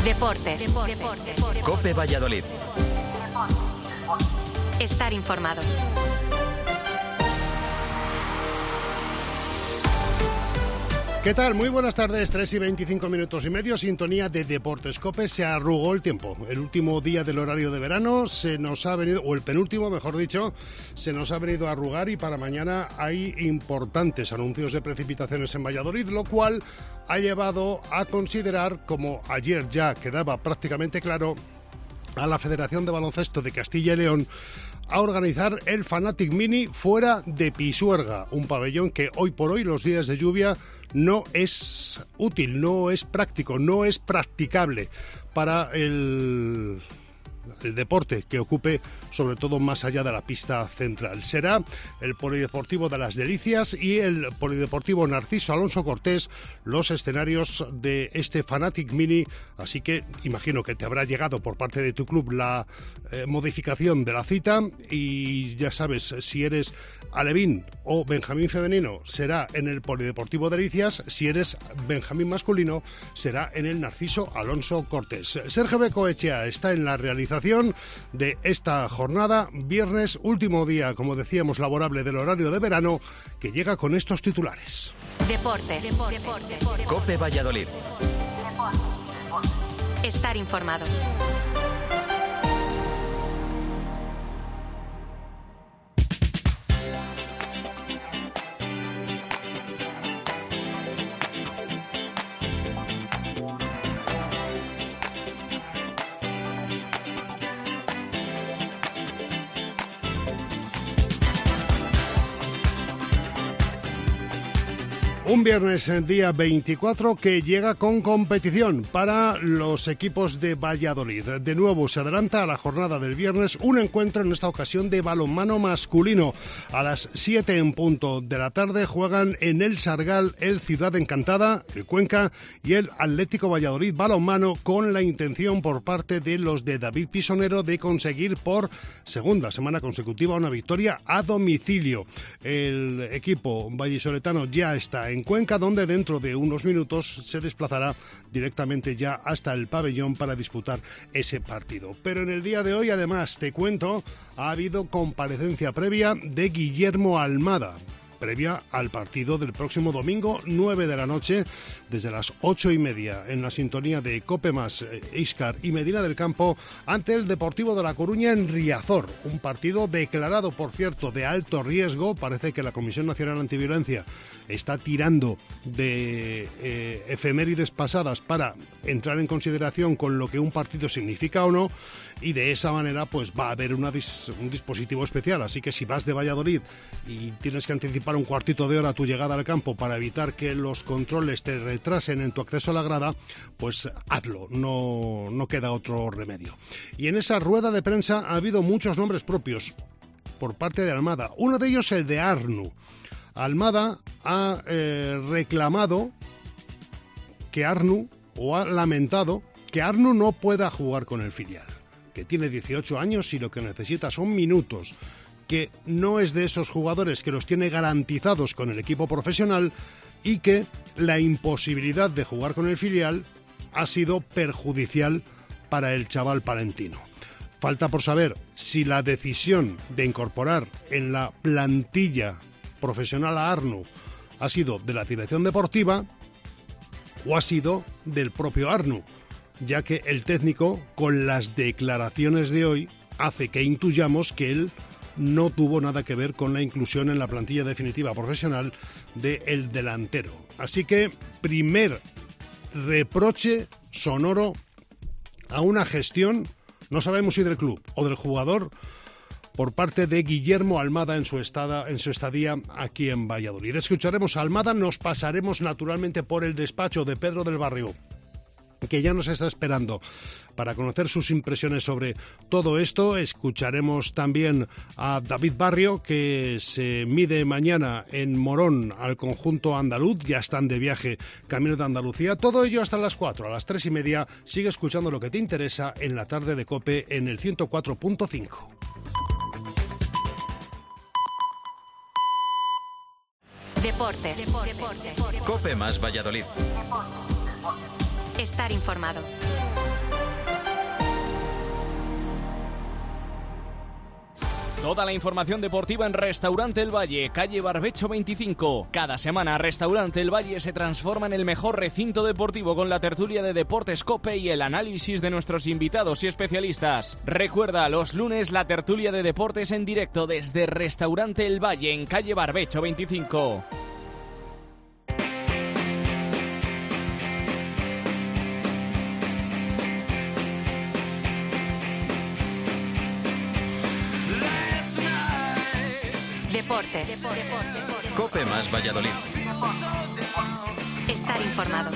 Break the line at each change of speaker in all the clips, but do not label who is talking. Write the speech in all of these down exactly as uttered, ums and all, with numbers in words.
Deportes. Deportes.
COPE Valladolid.
Estar informado.
¿Qué tal? Muy buenas tardes, tres y veinticinco minutos y medio, sintonía de Deportes COPE. Se arrugó el tiempo. El último día del horario de verano se nos ha venido, o el penúltimo, mejor dicho, se nos ha venido a arrugar y para mañana hay importantes anuncios de precipitaciones en Valladolid, lo cual ha llevado a considerar, como ayer ya quedaba prácticamente claro, a la Federación de Baloncesto de Castilla y León a organizar el Fanatic Mini fuera de Pisuerga, un pabellón que hoy por hoy, los días de lluvia, no es útil, no es práctico, no es practicable para el... el deporte que ocupe, sobre todo más allá de la pista central. Será el Polideportivo de las Delicias y el Polideportivo Narciso Alonso Cortés los escenarios de este Fanatic Mini, así que imagino que te habrá llegado por parte de tu club la eh, modificación de la cita y ya sabes, si eres alevín o Benjamín femenino será en el Polideportivo Delicias, si eres Benjamín masculino será en el Narciso Alonso Cortés. Sergio Becoechea está en la realización de esta jornada, viernes, último día, como decíamos, laborable del horario de verano, que llega con estos titulares.
Deportes. Deportes. Deportes.
COPE Valladolid.
Estar informado.
Un viernes, día veinticuatro, que llega con competición para los equipos de Valladolid. De nuevo se adelanta a la jornada del viernes un encuentro, en esta ocasión de balonmano masculino. A las siete en punto de la tarde juegan en el Sargal el Ciudad Encantada, el Cuenca y el Atlético Valladolid Balonmano, con la intención por parte de los de David Pisonero de conseguir por segunda semana consecutiva una victoria a domicilio. El equipo vallisoletano ya está en Cuenca, donde dentro de unos minutos se desplazará directamente ya hasta el pabellón para disputar ese partido. Pero en el día de hoy, además, te cuento, ha habido comparecencia previa de Guillermo Almada, previa al partido del próximo domingo, nueve de la noche, desde las ocho y media, en la sintonía de COPE más, Íscar y Medina del Campo, ante el Deportivo de La Coruña en Riazor. Un partido declarado, por cierto, de alto riesgo. Parece que la Comisión Nacional Antiviolencia está tirando de eh, efemérides pasadas para entrar en consideración con lo que un partido significa o no, y de esa manera pues va a haber una dis- un dispositivo especial. Así que si vas de Valladolid y tienes que anticipar un cuartito de hora tu llegada al campo para evitar que los controles te retrasen en tu acceso a la grada, pues hazlo, no, no queda otro remedio. Y en esa rueda de prensa ha habido muchos nombres propios por parte de Almada, uno de ellos el de Arnu. Almada ha eh, reclamado que Arnu, o ha lamentado que Arnu no pueda jugar con el filial, que tiene dieciocho años y lo que necesita son minutos, que no es de esos jugadores que los tiene garantizados con el equipo profesional y que la imposibilidad de jugar con el filial ha sido perjudicial para el chaval palentino. Falta por saber si la decisión de incorporar en la plantilla profesional a Arnu ha sido de la dirección deportiva o ha sido del propio Arnu, ya que el técnico, con las declaraciones de hoy, hace que intuyamos que él no tuvo nada que ver con la inclusión en la plantilla definitiva profesional del delantero. Así que, primer reproche sonoro a una gestión, no sabemos si del club o del jugador, por parte de Guillermo Almada en su, estada, en su estadía aquí en Valladolid. Escucharemos a Almada, nos pasaremos naturalmente por el despacho de Pedro del Barrio, que ya nos está esperando para conocer sus impresiones sobre todo esto. Escucharemos también a David Barrio, que se mide mañana en Morón al conjunto andaluz. Ya están de viaje camino de Andalucía. Todo ello hasta las cuatro. A las tres y media sigue escuchando lo que te interesa en la tarde de COPE en el ciento cuatro punto cinco.
Deportes. Deportes.
COPE más Valladolid.
Estar informado.
Toda la información deportiva en Restaurante El Valle, calle Barbecho veinticinco. Cada semana Restaurante El Valle se transforma en el mejor recinto deportivo con la tertulia de Deportes COPE y el análisis de nuestros invitados y especialistas. Recuerda, los lunes la tertulia de deportes en directo desde Restaurante El Valle en calle Barbecho veinticinco.
Deportes.
COPE más Valladolid.
Estar informado.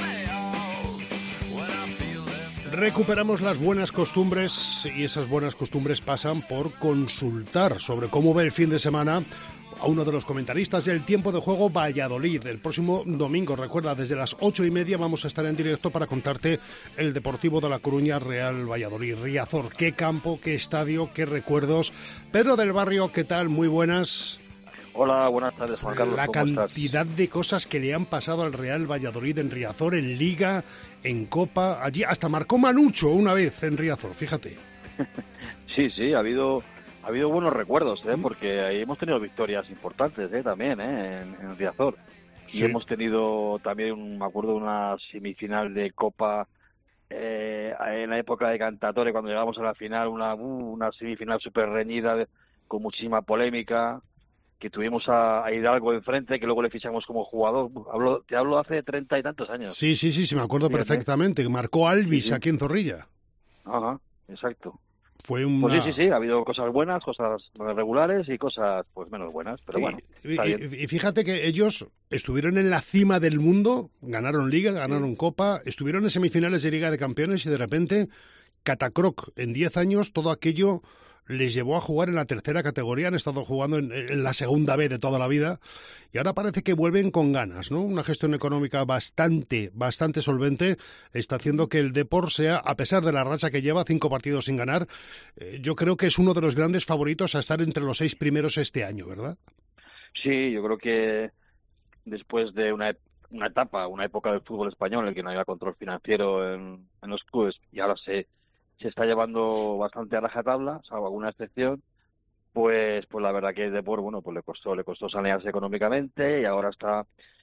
Recuperamos las buenas costumbres y esas buenas costumbres pasan por consultar sobre cómo ve el fin de semana a uno de los comentaristas del Tiempo de Juego Valladolid. El próximo domingo, recuerda, desde las ocho y media vamos a estar en directo para contarte el Deportivo de La Coruña Real Valladolid. Riazor, qué campo, qué estadio, qué recuerdos. Pedro del Barrio, ¿qué tal? Muy buenas.
Hola, buenas tardes, Juan Carlos.
La
¿cómo
cantidad
estás?
de cosas que le han pasado al Real Valladolid en Riazor, en Liga, en Copa, allí hasta marcó Manucho una vez en Riazor, fíjate.
Sí, sí, ha habido ha habido buenos recuerdos, ¿eh? Porque ahí hemos tenido victorias importantes, ¿eh? También, ¿eh? En, en Riazor.
Sí.
Y hemos tenido también, me acuerdo, una semifinal de Copa eh, en la época de Cantatore, cuando llegamos a la final, una, una semifinal súper reñida, de- con muchísima polémica, que tuvimos a, a Hidalgo enfrente, que luego le fichamos como jugador. Hablo, te hablo hace treinta y tantos años.
Sí, sí, sí, sí, me acuerdo
Fíjate.
perfectamente, que marcó Alvis
Sí, sí.
aquí en Zorrilla.
Ajá, exacto.
Fue una...
Pues sí, sí, sí, ha habido cosas buenas, cosas regulares y cosas pues menos buenas, pero bueno,
Y-
está
y,
bien.
y fíjate que ellos estuvieron en la cima del mundo, ganaron Liga, ganaron Copa, estuvieron en semifinales de Liga de Campeones y de repente, catacroc, en diez años todo aquello les llevó a jugar en la tercera categoría, han estado jugando en, en la segunda B de toda la vida y ahora parece que vuelven con ganas, ¿no? Una gestión económica bastante, bastante solvente está haciendo que el Depor sea, a pesar de la racha que lleva, cinco partidos sin ganar, eh, yo creo que es uno de los grandes favoritos a estar entre los seis primeros este año, ¿verdad?
Sí, yo creo que después de una, ep- una etapa, una época del fútbol español en el que no había control financiero en, en los clubes y ahora se, se está llevando bastante a rajatabla, salvo alguna excepción, pues pues la verdad que el Depor, bueno, pues le costó, le costó sanearse económicamente y ahora está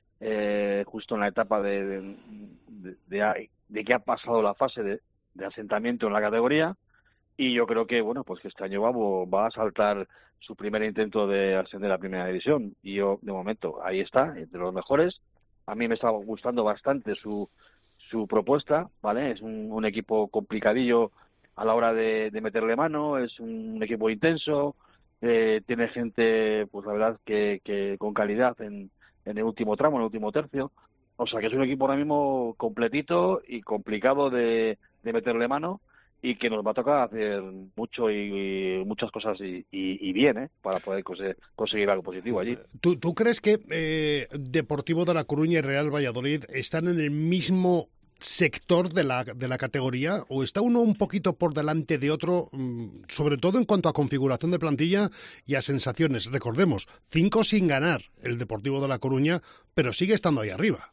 eh, justo en la etapa de, de, de- de- de que ha pasado la fase de, de asentamiento en la categoría. Y yo creo que, bueno, pues que este año va, va a saltar su primer intento de ascender a Primera División. Y yo, de momento, ahí está, entre los mejores. A mí me está gustando bastante su, su propuesta, ¿vale? Es un, un equipo complicadillo a la hora de, de meterle mano, es un equipo intenso, eh, tiene gente, pues la verdad, que, que con calidad en, en el último tramo, en el último tercio. O sea, que es un equipo ahora mismo completito y complicado de, de meterle mano y que nos va a tocar hacer mucho y, y muchas cosas y, y, y bien, ¿eh? Para poder cose- conseguir algo positivo allí.
¿Tú, tú crees que eh, Deportivo de La Coruña y Real Valladolid están en el mismo sector de la, de la categoría o está uno un poquito por delante de otro, mm, sobre todo en cuanto a configuración de plantilla y a sensaciones? Recordemos, cinco sin ganar el Deportivo de La Coruña, pero sigue estando ahí arriba.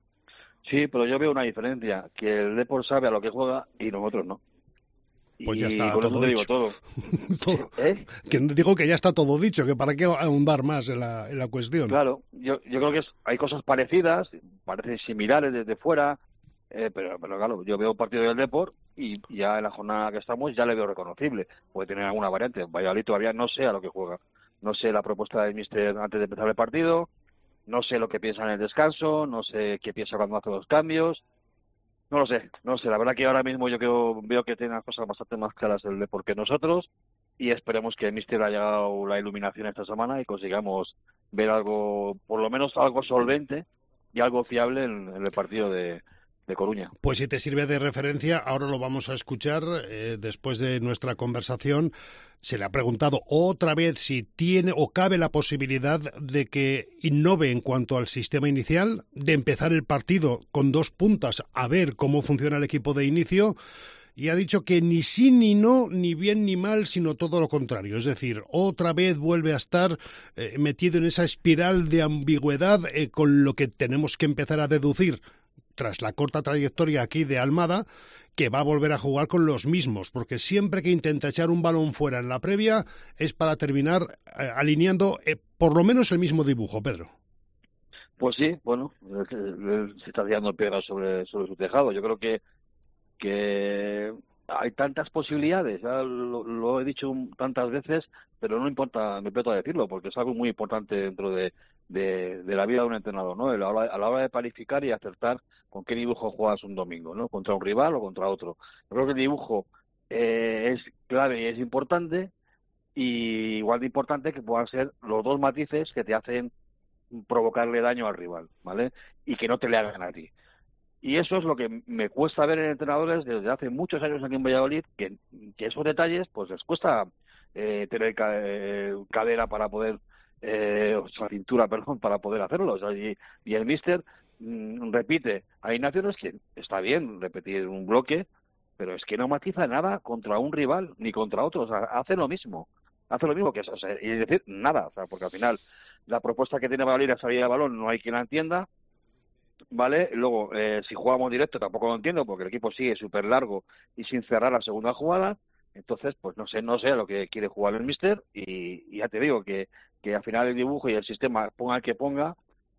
Sí, pero yo veo una diferencia, que el Depor sabe a lo que juega y nosotros no.
Pues
y
ya está
con eso
todo
te digo
dicho.
todo.
Todo-
¿Eh?
que digo que ya está todo dicho, que para qué ahondar más en la, en la cuestión.
Claro, yo, yo creo que es, hay cosas parecidas, parecen similares desde fuera, eh, pero, pero claro, yo veo un partido del Depor y ya en la jornada que estamos ya le veo reconocible. Puede tener alguna variante. Valladolid todavía no sé a lo que juega. No sé la propuesta del míster antes de empezar el partido, no sé lo que piensa en el descanso, no sé qué piensa cuando hace los cambios. No lo sé, no lo sé. La verdad que ahora mismo yo creo, veo que tiene las cosas bastante más claras el Depor que nosotros y esperemos que el míster haya dado la iluminación esta semana y consigamos ver algo, por lo menos algo solvente y algo fiable en, en el partido de, de Coruña.
Pues si te sirve de referencia, ahora lo vamos a escuchar eh, después de nuestra conversación. Se le ha preguntado otra vez si tiene o cabe la posibilidad de que innove en cuanto al sistema inicial, de empezar el partido con dos puntas a ver cómo funciona el equipo de inicio. Y ha dicho que ni sí ni no, ni bien ni mal, sino todo lo contrario. Es decir, otra vez vuelve a estar eh, metido en esa espiral de ambigüedad eh, con lo que tenemos que empezar a deducir tras la corta trayectoria aquí de Almada, que va a volver a jugar con los mismos, porque siempre que intenta echar un balón fuera en la previa es para terminar eh, alineando eh, por lo menos el mismo dibujo, Pedro.
Pues sí, bueno, se está tirando piedras sobre, sobre su tejado. Yo creo que, que hay tantas posibilidades, ya lo, lo he dicho tantas veces, pero no importa, me importa decirlo, porque es algo muy importante dentro de, de, de la vida de un entrenador, ¿no? A la, hora, a la hora de planificar y acertar con qué dibujo juegas un domingo, ¿no? Contra un rival o contra otro. Yo creo que el dibujo eh, es clave y es importante, y igual de importante que puedan ser los dos matices que te hacen provocarle daño al rival, ¿vale? Y que no te le hagan a ti. Y eso es lo que me cuesta ver en entrenadores desde hace muchos años aquí en Valladolid, que, que esos detalles pues les cuesta eh, tener ca eh, cadera para poder, eh, o sea, cintura, perdón, para poder hacerlo. O sea, y, y el míster mmm, repite. Hay naciones que está bien repetir un bloque, pero es que no matiza nada contra un rival ni contra otro. O sea, hace lo mismo. Hace lo mismo que eso. O sea, y decir nada. O sea, porque al final la propuesta que tiene Valladolid a salir de balón no hay quien la entienda. ¿Vale? Luego, eh, si jugamos directo tampoco lo entiendo, porque el equipo sigue súper largo y sin cerrar la segunda jugada. Entonces, pues no sé, no sé a lo que quiere jugar el míster, y, y ya te digo que, que al final el dibujo y el sistema, ponga el que ponga,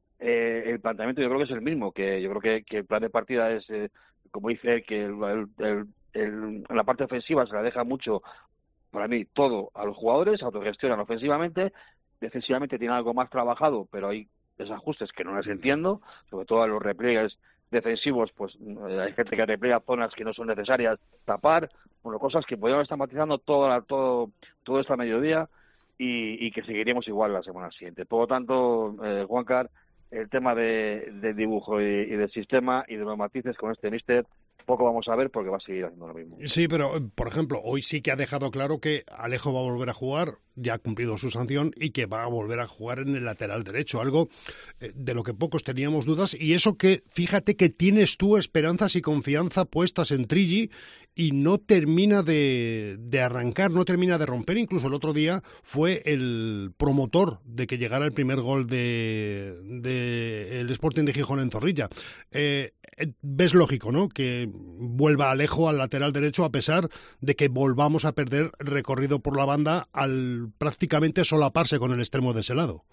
eh, el planteamiento yo creo que es el mismo, que yo creo que, que el plan de partida es, eh, como dice, que el, el, el, el, la parte ofensiva se la deja mucho, para mí, todo a los jugadores, autogestionan ofensivamente, defensivamente tiene algo más trabajado, pero hay desajustes que no les entiendo, sobre todo a los repliegues defensivos, pues hay gente que repliega zonas que no son necesarias tapar, bueno, cosas que podríamos estar matizando todo, todo, todo esta mediodía, y, y que seguiríamos igual la semana siguiente. Por lo tanto, eh, Juancar, el tema de, de dibujo y, y del sistema y de los matices con este míster, poco vamos a ver porque va a seguir haciendo lo mismo.
Sí, pero, por ejemplo, hoy sí que ha dejado claro que Alejo va a volver a jugar, ya ha cumplido su sanción, y que va a volver a jugar en el lateral derecho, algo de lo que pocos teníamos dudas, y eso que, fíjate que tienes tú esperanzas y confianza puestas en Trilli, y no termina de, de arrancar, no termina de romper. Incluso el otro día fue el promotor de que llegara el primer gol de, de el Sporting de Gijón en Zorrilla. Eh, ves lógico, ¿no?, que vuelva Alejo al lateral derecho, a pesar de que volvamos a perder recorrido por la banda al prácticamente solaparse con el extremo de ese lado.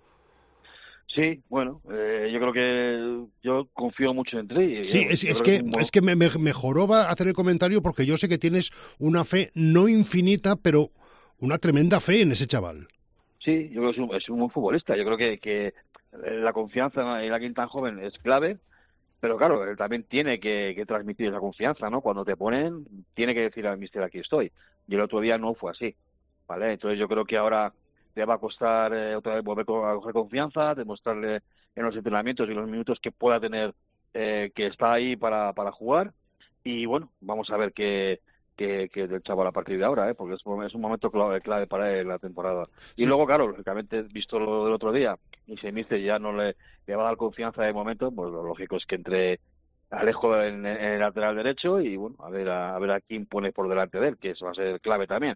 Sí, bueno, eh, yo creo que yo confío mucho en Tri.
Sí, es, es que, que, es, un... es que me, me mejoró hacer el comentario, porque yo sé que tienes una fe no infinita, pero una tremenda fe en ese chaval.
Sí, yo creo que es un, es un buen futbolista. Yo creo que, que la confianza en alguien tan joven es clave, pero claro, él también tiene que, que transmitir esa confianza, ¿no? Cuando te ponen, tiene que decir al míster, aquí estoy. Y el otro día no fue así, ¿vale? Entonces yo creo que ahora le va a costar eh, otra vez volver a coger confianza, demostrarle en los entrenamientos y los minutos que pueda tener, eh, que está ahí para, para jugar. Y bueno, vamos a ver qué, qué, qué del chaval a partir de ahora, ¿eh? Porque es, es un momento clave, clave para él la temporada. Sí. Y luego, claro, lógicamente, visto lo del otro día, y si el míster ya no le, le va a dar confianza de momento, pues lo lógico es que entre Alejo en, en el lateral derecho y bueno, a ver a, a ver a quién pone por delante de él, que eso va a ser clave también.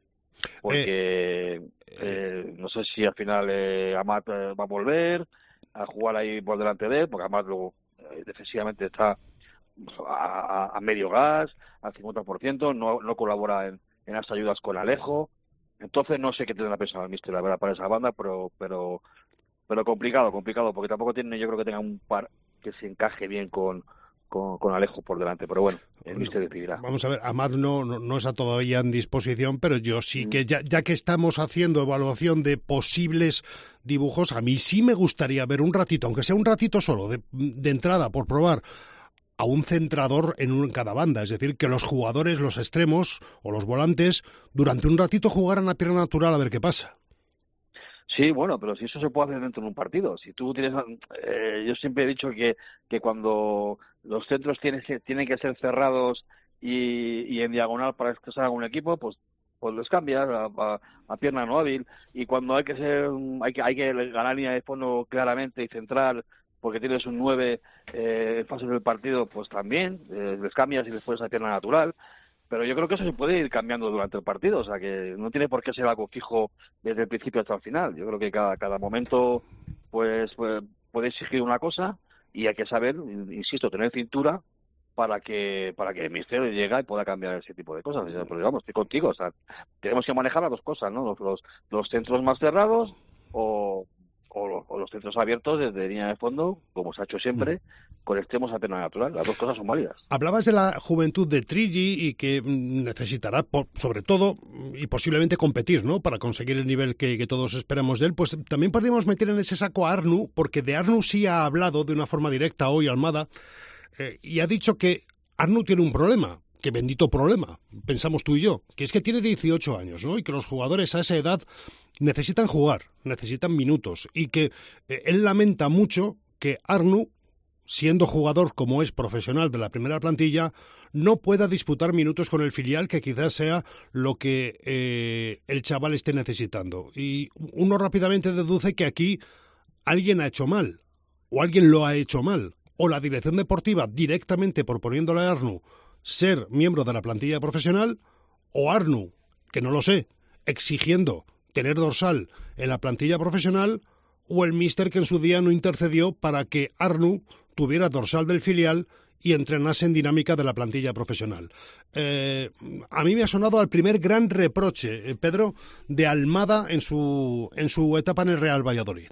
Porque eh, eh, no sé si al final eh, Amat eh, va a volver a jugar ahí por delante de él, porque Amat luego eh, defensivamente está a, a, a medio gas, al cincuenta por ciento, no, no colabora en, en las ayudas con Alejo. Entonces no sé qué tendrá pensado el míster, la verdad, para esa banda, pero pero pero complicado, complicado, porque tampoco tiene, yo creo que tenga un par que se encaje bien con Con, con Alejo por delante, pero bueno, el míster decidirá.
Vamos a ver, Amat no, no, no está todavía en disposición, pero yo sí que, ya, ya que estamos haciendo evaluación de posibles dibujos, a mí sí me gustaría ver un ratito, aunque sea un ratito solo, de, de entrada, por probar, a un centrador en, un, en cada banda, es decir, que los jugadores, los extremos o los volantes, durante un ratito jugaran a pierna natural a ver qué pasa.
Sí, bueno, pero si eso se puede hacer dentro de un partido. Si tú tienes, eh, yo siempre he dicho que, que cuando los centros tienen, tienen que ser cerrados y, y en diagonal para que salga un equipo, pues pues los cambias a, a, a pierna no hábil. Y cuando hay que ser, hay que hay que ganar línea de fondo claramente y centrar, porque tienes un nueve eh, en fase del partido, pues también eh, les cambias y les pones a pierna natural. Pero yo creo que eso se puede ir cambiando durante el partido, o sea que no tiene por qué ser algo fijo desde el principio hasta el final. Yo creo que cada, cada momento pues, pues puede exigir una cosa y hay que saber, insisto, tener cintura para que para que el ministerio llegue y pueda cambiar ese tipo de cosas. Pero vamos, estoy contigo, o sea, tenemos que manejar las dos cosas, ¿no? Los, los, los centros más cerrados o, o, los, o los centros abiertos desde línea de fondo, como se ha hecho siempre, con extremos a pena natural. Las dos cosas son válidas.
Hablabas de la juventud de Trigi y que necesitará, por, sobre todo, y posiblemente competir, ¿no?, para conseguir el nivel que, que todos esperamos de él. Pues también podríamos meter en ese saco a Arnu, porque de Arnu sí ha hablado de una forma directa hoy Almada, eh, y ha dicho que Arnu tiene un problema. Qué bendito problema, pensamos tú y yo, que es que tiene dieciocho años, ¿no? Y que los jugadores a esa edad necesitan jugar, necesitan minutos, y que eh, él lamenta mucho que Arnu, siendo jugador como es profesional de la primera plantilla, no pueda disputar minutos con el filial, que quizás sea lo que eh, el chaval esté necesitando. Y uno rápidamente deduce que aquí alguien ha hecho mal, o alguien lo ha hecho mal, o la dirección deportiva directamente proponiéndole a Arnu ser miembro de la plantilla profesional, o Arnu, que no lo sé, exigiendo tener dorsal en la plantilla profesional, o el míster que en su día no intercedió para que Arnu tuviera dorsal del filial y entrenase en dinámica de la plantilla profesional. Eh, a mí me ha sonado al primer gran reproche, eh, Pedro, de Almada en su, en su etapa en el Real Valladolid.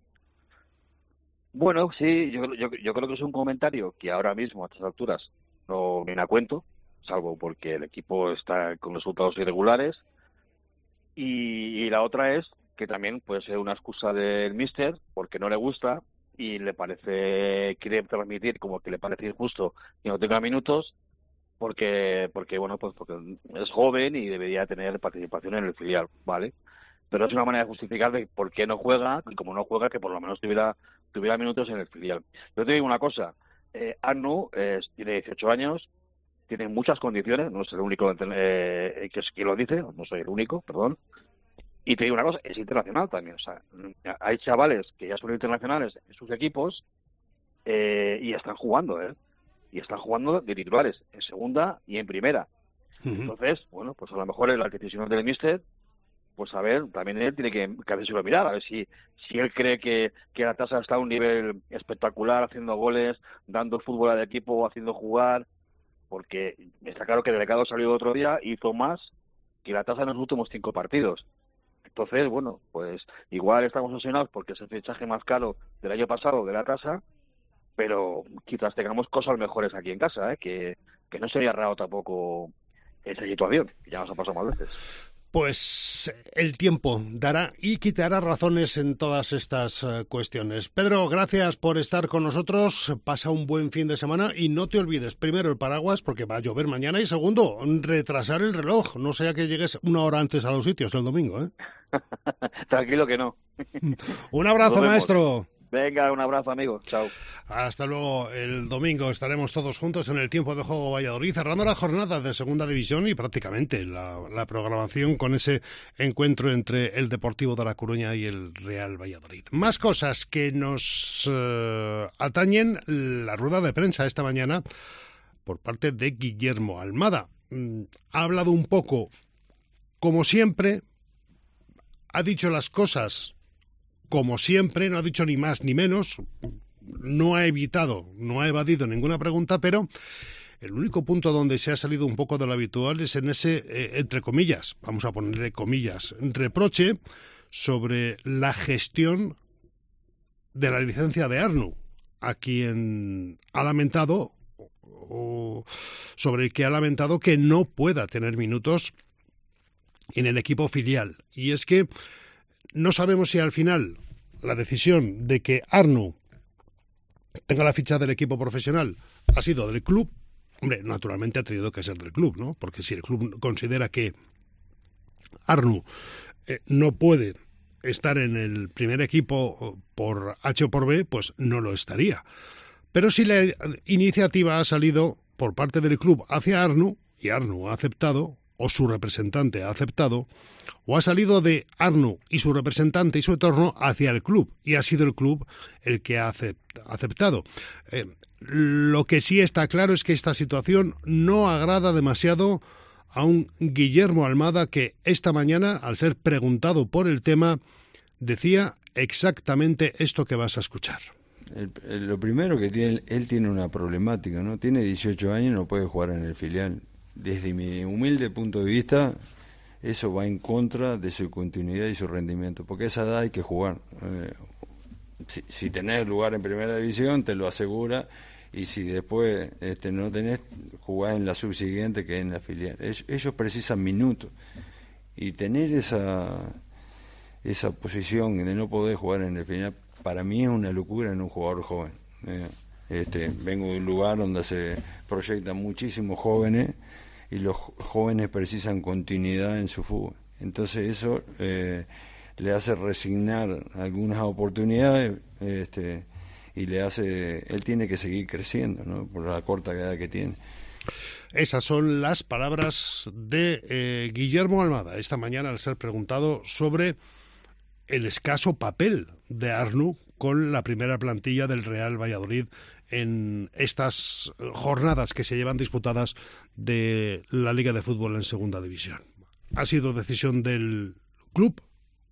Bueno, sí, yo, yo, yo creo que es un comentario que ahora mismo, a estas alturas, no viene a cuento, salvo porque el equipo está con resultados irregulares. Y, y la otra es que también puede ser una excusa del míster porque no le gusta y le parece, quiere transmitir como que le parece injusto que no tenga minutos porque, porque bueno, pues porque es joven y debería tener participación en el filial, ¿vale? Pero es una manera de justificar de por qué no juega, y como no juega, que por lo menos tuviera, tuviera minutos en el filial. Yo te digo una cosa, eh, Arnu eh, tiene dieciocho años, tiene muchas condiciones, no es el único eh, que es quien lo dice, no soy el único, perdón. Y te digo una cosa, es internacional también. O sea, hay chavales que ya son internacionales en sus equipos eh, y están jugando, ¿eh? Y están jugando de titulares en segunda y en primera. Uh-huh. Entonces, bueno, pues a lo mejor en las decisiones del míster, pues a ver, también él tiene que, que hacérselo mirar, a ver si, si él cree que, que la tasa está a un nivel espectacular, haciendo goles, dando el fútbol al equipo, haciendo jugar, porque está claro que Delicado salió otro día y hizo más que la tasa en los últimos cinco partidos. Entonces, bueno, pues igual estamos obsesionados porque es el fichaje más caro del año pasado de la casa, pero quizás tengamos cosas mejores aquí en casa, ¿eh? que, que no sería raro tampoco esa situación, que ya nos ha pasado más veces.
Pues el tiempo dará y quitará razones en todas estas uh, cuestiones. Pedro, gracias por estar con nosotros. Pasa un buen fin de semana y no te olvides, primero, el paraguas porque va a llover mañana, y segundo, retrasar el reloj. No sea que llegues una hora antes a los sitios el domingo, ¿eh?
Tranquilo que no.
Un abrazo, maestro.
Venga, un abrazo, amigo. Chao.
Hasta luego. El domingo estaremos todos juntos en el Tiempo de Juego Valladolid, cerrando la jornada de Segunda División y prácticamente la, la programación con ese encuentro entre el Deportivo de La Coruña y el Real Valladolid. Más cosas que nos uh, atañen. La rueda de prensa esta mañana por parte de Guillermo Almada. Mm, ha hablado un poco, como siempre, ha dicho las cosas como siempre, no ha dicho ni más ni menos, no ha evitado, no ha evadido ninguna pregunta, pero el único punto donde se ha salido un poco de lo habitual es en ese, eh, entre comillas, vamos a ponerle comillas, reproche sobre la gestión de la licencia de Arnu, a quien ha lamentado, o sobre el que ha lamentado que no pueda tener minutos en el equipo filial. Y es que no sabemos si al final la decisión de que Arnu tenga la ficha del equipo profesional ha sido del club. Hombre, naturalmente ha tenido que ser del club, ¿no? Porque si el club considera que Arnu eh, no puede estar en el primer equipo por H o por B, pues no lo estaría. Pero si la iniciativa ha salido por parte del club hacia Arnu, y Arnu ha aceptado, o su representante ha aceptado, o ha salido de Arnu y su representante y su entorno hacia el club, y ha sido el club el que ha aceptado. Eh, lo que sí está claro es que esta situación no agrada demasiado a un Guillermo Almada que esta mañana, al ser preguntado por el tema, decía exactamente esto que vas a escuchar.
el, el, lo primero que tiene, él tiene una problemática, ¿no? Tiene dieciocho años y no puede jugar en el filial. Desde mi humilde punto de vista, eso va en contra de su continuidad y su rendimiento, porque a esa edad hay que jugar. Eh, si, si tenés lugar en primera división, te lo asegura, y si después este, no tenés, jugás en la subsiguiente, que es en la filial. Ellos, ellos precisan minutos, y tener esa esa posición de no poder jugar en el filial, para mí es una locura en un jugador joven. Eh, este, vengo de un lugar donde se proyectan muchísimos jóvenes, y los jóvenes precisan continuidad en su fútbol. Entonces eso eh, le hace resignar algunas oportunidades, este, y le hace, él tiene que seguir creciendo, ¿no? Por la corta edad que tiene.
Esas son las palabras de eh, Guillermo Almada esta mañana al ser preguntado sobre el escaso papel de Arnau con la primera plantilla del Real Valladolid en estas jornadas que se llevan disputadas de la Liga de Fútbol en Segunda División. Ha sido decisión del club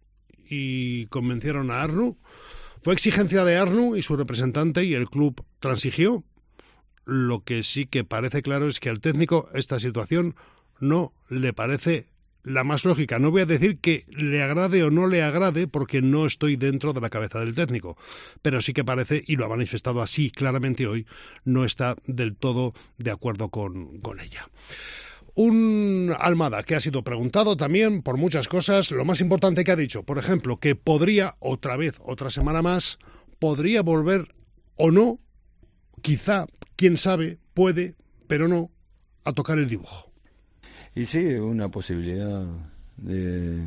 y convencieron a Arnau. Fue exigencia de Arnau y su representante, y el club transigió. Lo que sí que parece claro es que al técnico esta situación no le parece la más lógica. No voy a decir que le agrade o no le agrade, porque no estoy dentro de la cabeza del técnico, pero sí que parece, y lo ha manifestado así claramente hoy, no está del todo de acuerdo con, con ella. Un Almada que ha sido preguntado también por muchas cosas. Lo más importante que ha dicho, por ejemplo, que podría, otra vez, otra semana más, podría volver o no, quizá, quién sabe, puede, pero no, a tocar el dibujo.
Y sí, una posibilidad de,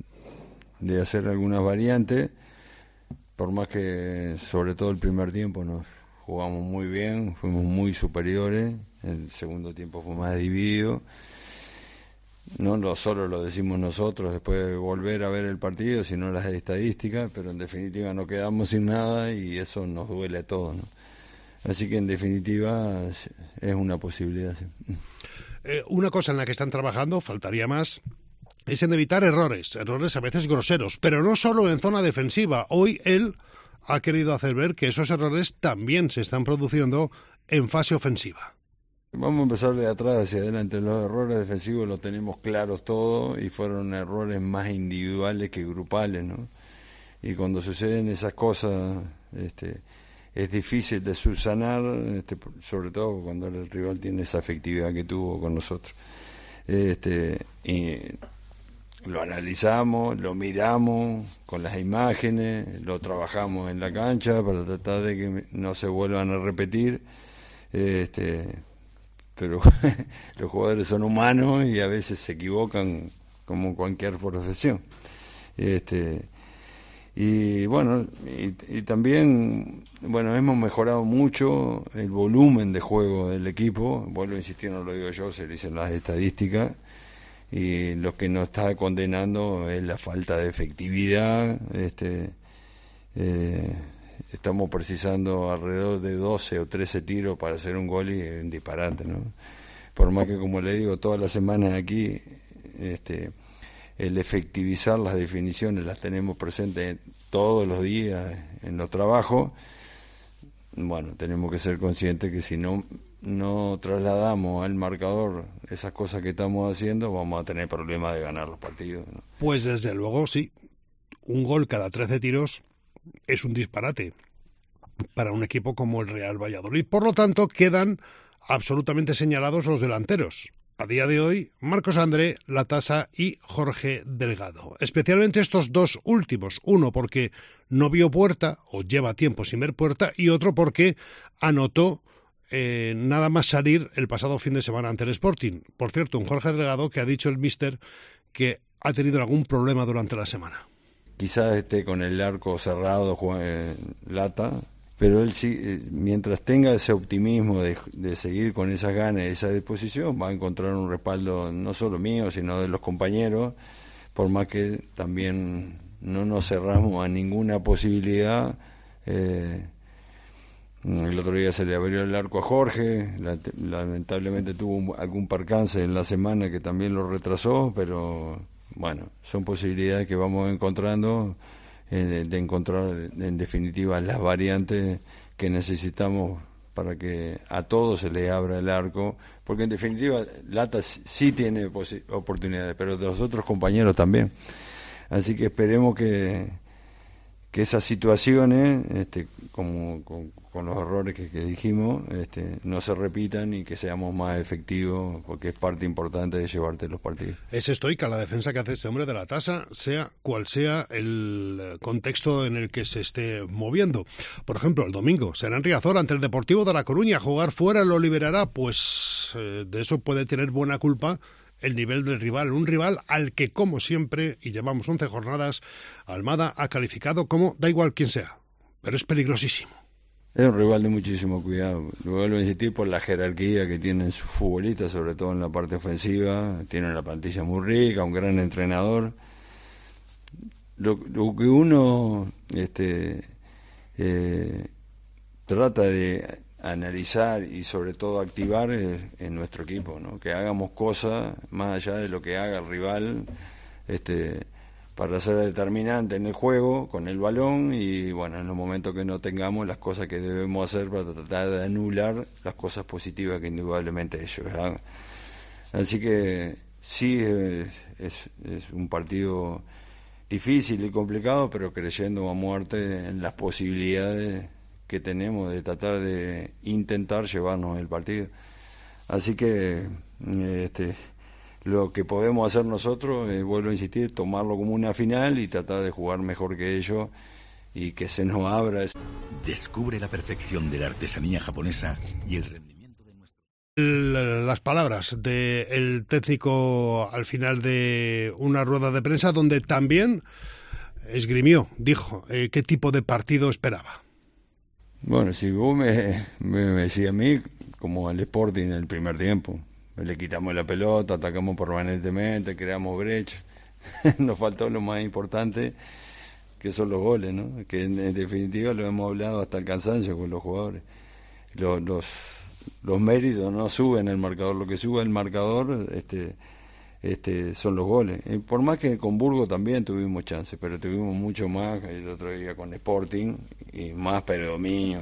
de hacer algunas variantes, por más que sobre todo el primer tiempo nos jugamos muy bien, fuimos muy superiores, el segundo tiempo fue más dividido. No lo, solo lo decimos nosotros después de volver a ver el partido, sino las estadísticas, pero en definitiva no quedamos sin nada y eso nos duele a todos, ¿no? Así que en definitiva es una posibilidad, sí.
Eh, una cosa en la que están trabajando, faltaría más, es en evitar errores, errores a veces groseros, pero no solo en zona defensiva. Hoy él ha querido hacer ver que esos errores también se están produciendo en fase ofensiva.
Vamos a empezar de atrás hacia adelante. Los errores defensivos los tenemos claros todos y fueron errores más individuales que grupales, ¿no? Y cuando suceden esas cosas, este, es difícil de subsanar, este, sobre todo cuando el rival tiene esa afectividad que tuvo con nosotros. Este, y lo analizamos, lo miramos con las imágenes, lo trabajamos en la cancha para tratar de que no se vuelvan a repetir. Este, pero los jugadores son humanos y a veces se equivocan como cualquier profesión. Este, y bueno, y, y también, bueno, hemos mejorado mucho el volumen de juego del equipo. Vuelvo a insistir, no lo digo yo, se dicen las estadísticas, y lo que nos está condenando es la falta de efectividad. Este, eh, estamos precisando alrededor de doce o trece tiros para hacer un gol y es un disparate, ¿no? Por más que, como le digo, todas las semanas aquí, este, el efectivizar las definiciones las tenemos presentes todos los días en los trabajos. Bueno, tenemos que ser conscientes que si no no trasladamos al marcador esas cosas que estamos haciendo, vamos a tener problemas de ganar los partidos, ¿no?
Pues desde luego sí, un gol cada trece tiros es un disparate para un equipo como el Real Valladolid. Por lo tanto, quedan absolutamente señalados los delanteros. A día de hoy, Marcos André, Latasa y Jorge Delgado. Especialmente estos dos últimos. Uno porque no vio puerta, o lleva tiempo sin ver puerta, y otro porque anotó eh, nada más salir el pasado fin de semana ante el Sporting. Por cierto, un Jorge Delgado que ha dicho el míster que ha tenido algún problema durante la semana.
Quizás esté con el arco cerrado, eh, Lata, pero él sí, eh, mientras tenga ese optimismo de, de seguir con esas ganas y esa disposición, va a encontrar un respaldo no solo mío, sino de los compañeros, por más que también no nos cerramos a ninguna posibilidad. Eh, el otro día se le abrió el arco a Jorge, la, lamentablemente tuvo un, algún percance en la semana que también lo retrasó, pero bueno, son posibilidades que vamos encontrando eh, de encontrar en definitiva las variantes que necesitamos para que a todos se le abra el arco, porque en definitiva Lata sí tiene oportunidades, pero de los otros compañeros también. Así que esperemos que, que esas situaciones, este, como con, con los errores que, que dijimos, este, no se repitan y que seamos más efectivos, porque es parte importante de llevarte los partidos.
Es estoica la defensa que hace este hombre de la tasa, sea cual sea el contexto en el que se esté moviendo. Por ejemplo, el domingo será en Riazor ante el Deportivo de La Coruña. Jugar fuera lo liberará, pues eh, de eso puede tener buena culpa el nivel del rival, un rival al que, como siempre, y llevamos once jornadas, Almada ha calificado como da igual quién sea, pero es peligrosísimo.
Es un rival de muchísimo cuidado, lo vuelvo a insistir por la jerarquía que tienen sus futbolistas, sobre todo en la parte ofensiva, tienen la plantilla muy rica, un gran entrenador. Lo, lo que uno este, eh, trata de analizar y sobre todo activar en nuestro equipo, ¿no? Que hagamos cosas más allá de lo que haga el rival, este, para ser determinante en el juego con el balón y bueno, en los momentos que no tengamos las cosas que debemos hacer para tratar de anular las cosas positivas que indudablemente ellos hagan. Así que sí, es, es, es un partido difícil y complicado, pero creyendo a muerte en las posibilidades que tenemos de tratar de intentar llevarnos el partido. Así que este, lo que podemos hacer nosotros, eh, vuelvo a insistir, tomarlo como una final y tratar de jugar mejor que ellos y que se nos abra.
Descubre la perfección de la artesanía japonesa y el rendimiento de nuestro...
Las palabras del técnico al final de una rueda de prensa donde también esgrimió, dijo, eh, qué tipo de partido esperaba.
Bueno, si vos me, me, me decís a mí, como al Sporting en el primer tiempo, le quitamos la pelota, atacamos permanentemente, creamos brecha, nos faltó lo más importante, que son los goles, ¿no? Que en, en definitiva lo hemos hablado hasta el cansancio con los jugadores. Los, los, los méritos no suben el marcador, lo que sube el marcador este, este, son los goles. Y por más que con Burgos también tuvimos chances, pero tuvimos mucho más el otro día con Sporting, y más predominio.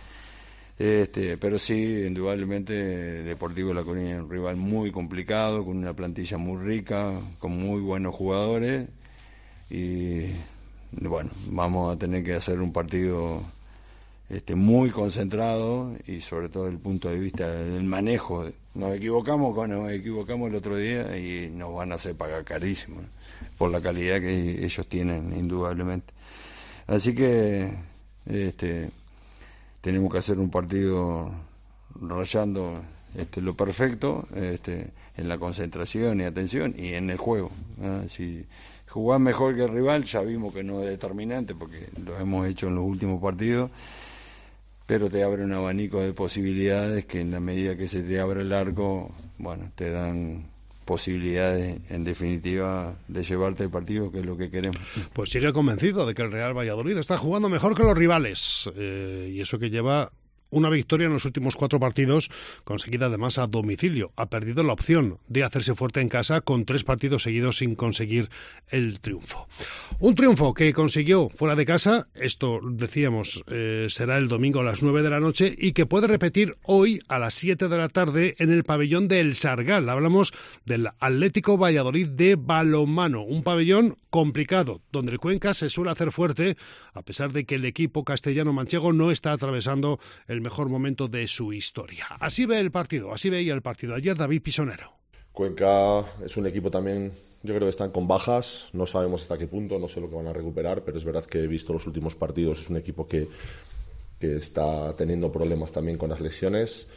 Este, pero sí, indudablemente Deportivo de La Coruña es un rival muy complicado, con una plantilla muy rica, con muy buenos jugadores y bueno, vamos a tener que hacer un partido este, muy concentrado y sobre todo desde el punto de vista del manejo. Nos equivocamos, bueno, nos equivocamos el otro día y nos van a hacer pagar carísimo, ¿no? Por la calidad que ellos tienen, indudablemente. Así que este, tenemos que hacer un partido rayando este, lo perfecto este, en la concentración y atención y en el juego, ¿no? Si jugás mejor que el rival, ya vimos que no es determinante porque lo hemos hecho en los últimos partidos, pero te abre un abanico de posibilidades que en la medida que se te abre el arco, bueno, te dan posibilidades, en definitiva, de llevarte el partido, que es lo que queremos. Pues
sigue convencido de que el Real Valladolid está jugando mejor que los rivales, eh, y eso que lleva una victoria en los últimos cuatro partidos, conseguida además a domicilio. Ha perdido la opción de hacerse fuerte en casa con tres partidos seguidos sin conseguir el triunfo. Un triunfo que consiguió fuera de casa, esto decíamos, eh, será el domingo a las nueve de la noche y que puede repetir hoy a las siete de la tarde en el pabellón del Sargal. Hablamos del Atlético Valladolid de balonmano, un pabellón complicado, donde el Cuenca se suele hacer fuerte, a pesar de que el equipo castellano-manchego no está atravesando el mejor momento de su historia. Así ve el partido, así veía el partido ayer David Pisonero.
Cuenca es un equipo también, yo creo que están con bajas, no sabemos hasta qué punto, no sé lo que van a recuperar, pero es verdad que he visto los últimos partidos, es un equipo que, que está teniendo problemas también con las lesiones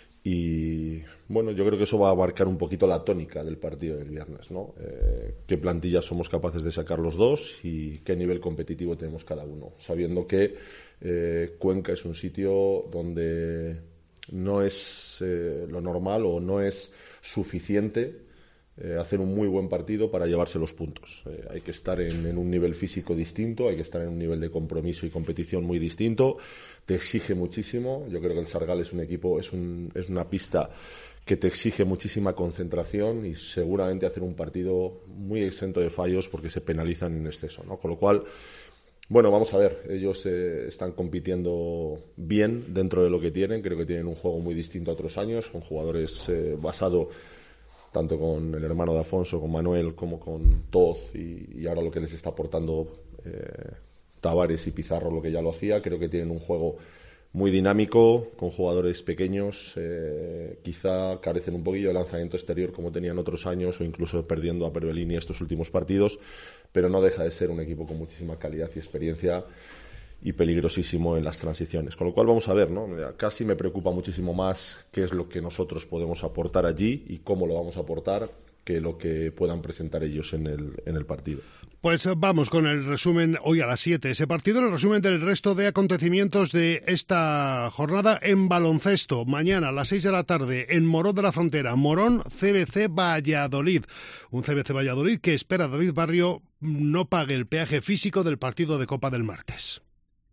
y bueno, yo creo que eso va a abarcar un poquito la tónica del partido del viernes, ¿no? Eh, qué plantilla somos capaces de sacar los dos y qué nivel competitivo tenemos cada uno, sabiendo que Eh, Cuenca es un sitio donde no es eh, lo normal o no es suficiente eh, hacer un muy buen partido para llevarse los puntos. Eh, hay que estar en, en un nivel físico distinto, hay que estar en un nivel de compromiso y competición muy distinto. Te exige muchísimo. Yo creo que el Sargal es un equipo, es, un, es una pista que te exige muchísima concentración y seguramente hacer un partido muy exento de fallos porque se penalizan en exceso, ¿no? Con lo cual Bueno, vamos a ver, ellos eh, están compitiendo bien dentro de lo que tienen, creo que tienen un juego muy distinto a otros años, con jugadores eh, basados tanto con el hermano de Afonso, con Manuel, como con Toz, y, y ahora lo que les está aportando eh, Tavares y Pizarro, lo que ya lo hacía. Creo que tienen un juego muy dinámico, con jugadores pequeños, eh, quizá carecen un poquillo de lanzamiento exterior como tenían otros años, o incluso perdiendo a Pervelini estos últimos partidos, pero no deja de ser un equipo con muchísima calidad y experiencia y peligrosísimo en las transiciones. Con lo cual vamos a ver, ¿no? Casi me preocupa muchísimo más qué es lo que nosotros podemos aportar allí y cómo lo vamos a aportar que lo que puedan presentar ellos en el, en el partido.
Pues vamos con el resumen hoy a las siete. Ese partido, el resumen del resto de acontecimientos de esta jornada en baloncesto. Mañana a las seis de la tarde en Morón de la Frontera, Morón C B C Valladolid. Un C B C Valladolid que espera David Barrio no pague el peaje físico del partido de Copa del martes.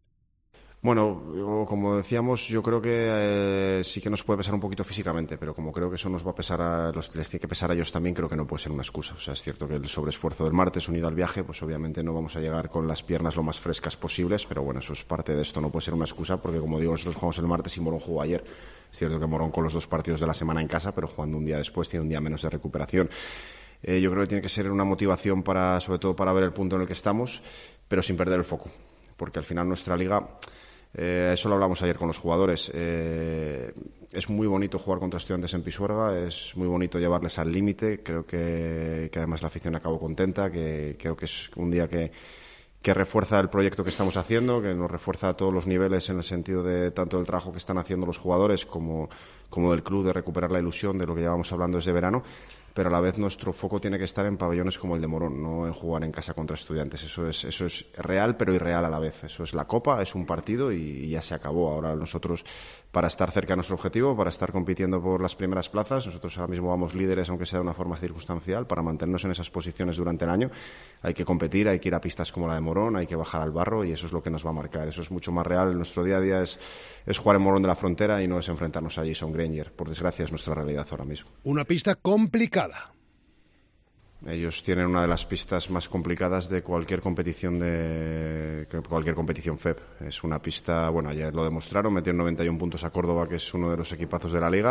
Bueno, como decíamos, yo creo que eh, sí que nos puede pesar un poquito físicamente, pero como creo que eso nos va a pesar a los, les tiene que pesar a ellos también, creo que no puede ser una excusa. O sea, es cierto que el sobreesfuerzo del martes unido al viaje, pues obviamente no vamos a llegar con las piernas lo más frescas posibles, pero bueno, eso es parte de esto, no puede ser una excusa, porque como digo, nosotros jugamos el martes y Morón jugó ayer. Es cierto que Morón con los dos partidos de la semana en casa, pero jugando un día después tiene un día menos de recuperación. Eh, yo creo que tiene que ser una motivación para, sobre todo para ver el punto en el que estamos, pero sin perder el foco, porque al final nuestra liga... Eh, eso lo hablamos ayer con los jugadores. Eh, es muy bonito jugar contra Estudiantes en Pisuerga, es muy bonito llevarles al límite. Creo que, que además la afición acabó contenta, que creo que es un día que, que refuerza el proyecto que estamos haciendo, que nos refuerza a todos los niveles en el sentido de tanto del trabajo que están haciendo los jugadores como, como del club, de recuperar la ilusión de lo que llevamos hablando desde verano. Pero a la vez nuestro foco tiene que estar en pabellones como el de Morón, no en jugar en casa contra Estudiantes. Eso es, eso es real, pero irreal a la vez. Eso es la Copa, es un partido y, y ya se acabó. Ahora nosotros, para estar cerca de nuestro objetivo, para estar compitiendo por las primeras plazas, nosotros ahora mismo vamos líderes, aunque sea de una forma circunstancial, para mantenernos en esas posiciones durante el año. Hay que competir, hay que ir a pistas como la de Morón, hay que bajar al barro y eso es lo que nos va a marcar. Eso es mucho más real. Nuestro día a día es, es jugar en Morón de la Frontera y no es enfrentarnos a Jason Granger. Por desgracia es nuestra realidad ahora mismo.
Una pista complicada.
Ellos tienen una de las pistas más complicadas de cualquier competición de cualquier competición F E P. Es una pista, bueno, ayer lo demostraron, metieron noventa y uno puntos a Córdoba, que es uno de los equipazos de la liga.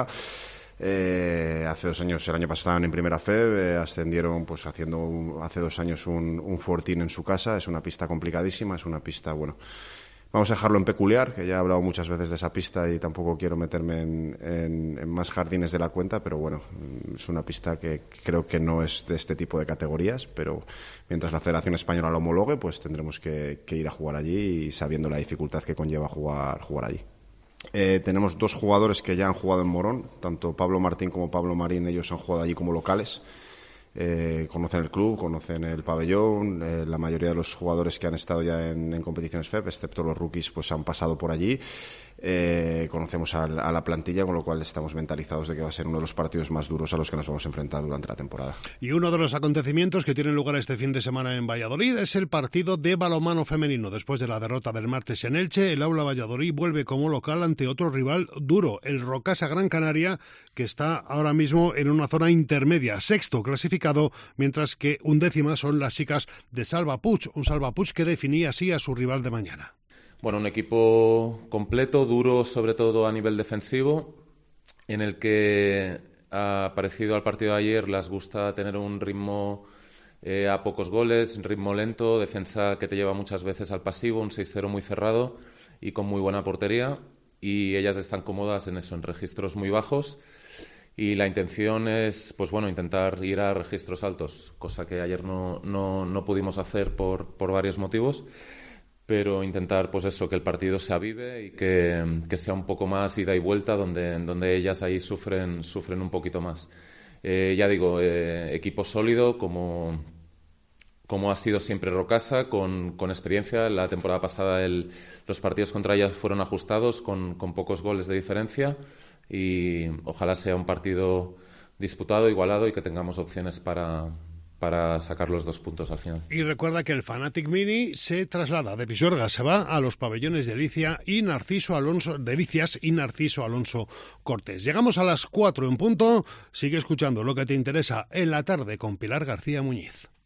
Eh, hace dos años, el año pasado estaban en primera F E B, eh, ascendieron pues haciendo un, hace dos años un, un catorce en su casa. Es una pista complicadísima, es una pista, bueno, vamos a dejarlo en peculiar, que ya he hablado muchas veces de esa pista y tampoco quiero meterme en, en, en más jardines de la cuenta, pero bueno, es una pista que creo que no es de este tipo de categorías, pero mientras la Federación Española lo homologue, pues tendremos que, que ir a jugar allí y sabiendo la dificultad que conlleva jugar, jugar allí. Eh, tenemos dos jugadores que ya han jugado en Morón, tanto Pablo Martín como Pablo Marín, ellos han jugado allí como locales. Eh, conocen el club, conocen el pabellón, eh, la mayoría de los jugadores que han estado ya en, en competiciones F E P, excepto los rookies, pues han pasado por allí. Eh, conocemos a, a la plantilla, con lo cual estamos mentalizados de que va a ser uno de los partidos más duros a los que nos vamos a enfrentar durante la temporada.
Y uno de los acontecimientos que tienen lugar este fin de semana en Valladolid es el partido de balonmano femenino. Después de la derrota del martes en Elche, el Aula Valladolid vuelve como local ante otro rival duro, el Rocasa Gran Canaria, que está ahora mismo en una zona intermedia, sexto clasificado, mientras que undécimas son las chicas de Salva Puig, un Salva Puig que definía así a su rival de mañana.
Bueno, un equipo completo, duro sobre todo a nivel defensivo, en el que ha parecido al partido de ayer, les gusta tener un ritmo eh, a pocos goles, ritmo lento, defensa que te lleva muchas veces al pasivo, un seis cero muy cerrado y con muy buena portería, y ellas están cómodas en eso, en registros muy bajos, y la intención es, pues bueno, intentar ir a registros altos, cosa que ayer no, no, no pudimos hacer por, por varios motivos. Pero intentar, pues eso, que el partido se avive y que, que sea un poco más ida y vuelta, donde, donde ellas ahí sufren, sufren un poquito más. Eh, ya digo, eh, equipo sólido, como, como ha sido siempre Rocasa, con, con experiencia. La temporada pasada el, los partidos contra ellas fueron ajustados, con, con pocos goles de diferencia, y ojalá sea un partido disputado, igualado, y que tengamos opciones para... para sacar los dos puntos al final.
Y recuerda que el Fanatic Mini se traslada de Pisuerga, se va a los pabellones de Alicia y Narciso Alonso, Delicias y Narciso Alonso Cortés. Llegamos a las cuatro en punto, sigue escuchando lo que te interesa en la tarde con Pilar García Muñiz.